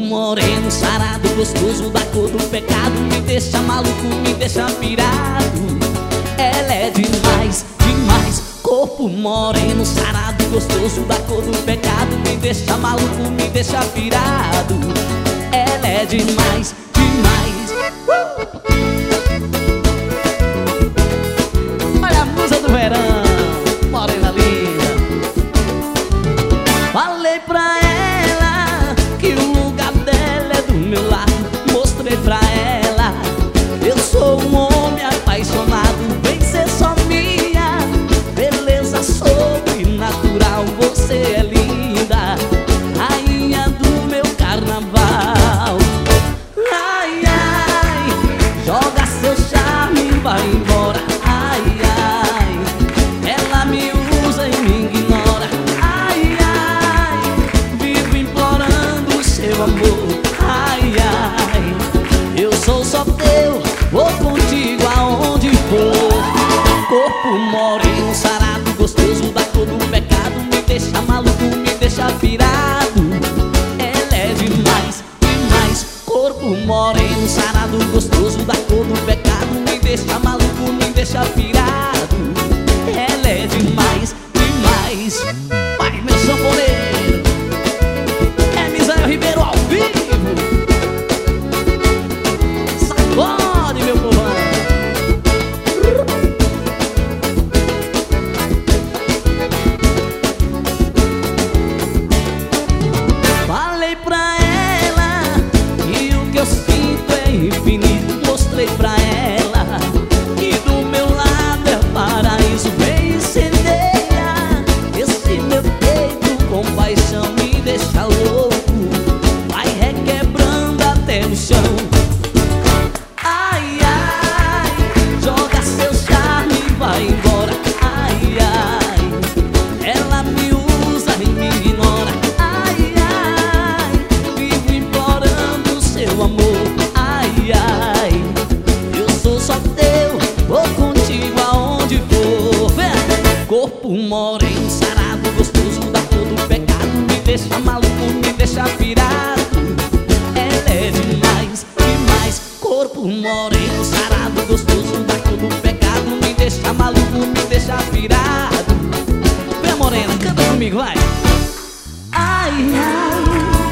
moreno, sarado, gostoso, da cor do pecado, me deixa maluco, me deixa pirado. Ela é demais, demais. Corpo moreno, sarado, gostoso, da cor do pecado, me deixa maluco, me deixa pirado. Ela é demais, demais. Olha a musa do verão, morena linda. Falei pra ela que o lugar dela é do meu lado. Mostrei pra ela, eu sou um homem apaixonado. Vem ser só minha, beleza sobrenatural. Você é linda, rainha do meu carnaval. Ai, ai, joga seu charme e vai embora. Ai, ai, ela me usa e me ignora. Ai, ai, vivo implorando o seu amor. Ai, ai, eu sou só teu, vou contigo aonde for. Corpo moreno, sarado, gostoso, da cor do pecado, me deixa maluco, me deixa pirado. Ela é demais, demais. Corpo moreno, sarado, gostoso, da cor do pecado, me deixa maluco, me deixa pirado. Ela é demais, demais. Vai, meu sanfoneiro, é Misael Ribeiro ao vivo. Sacode, meu povão. Falei pra ela que o que eu sinto é infinito. Mostrei pra ela que do meu lado é paraíso. Vem incendeia esse meu peito com paixão, me deixa louco, vai requebrando até no chão. Ai, ai, joga seu charme e vai embora. Ai, ai, ela me usa e me ignora. Ai, ai, vivo implorando o seu amor. Ai, ai, eu sou só teu, vou contigo aonde for. Vem! Corpo moreno, sarado, gostoso, da cor do pecado, me deixa maluco, me deixa pirado. Ela é demais, demais. Corpo moreno, sarado, gostoso, da cor do pecado, me deixa maluco, me deixa pirado. Vem, morena, canta comigo, vai. Ai, ai,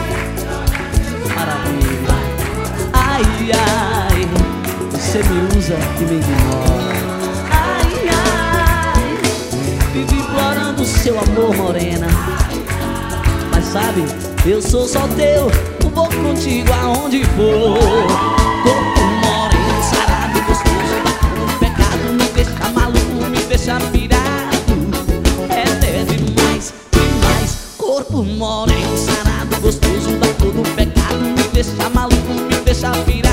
maravilha. Ai, ai, você me usa e me ignora. Ai, ai, vive implorando o seu amor, morena. Mas sabe, eu sou só teu, vou contigo aonde for. Corpo moreno, sarado, gostoso, da cor do pecado, me deixa maluco, me deixa pirado. Ela é demais, demais. Corpo moreno, sarado, gostoso, da cor do pecado, me deixa maluco, me deixa pirado.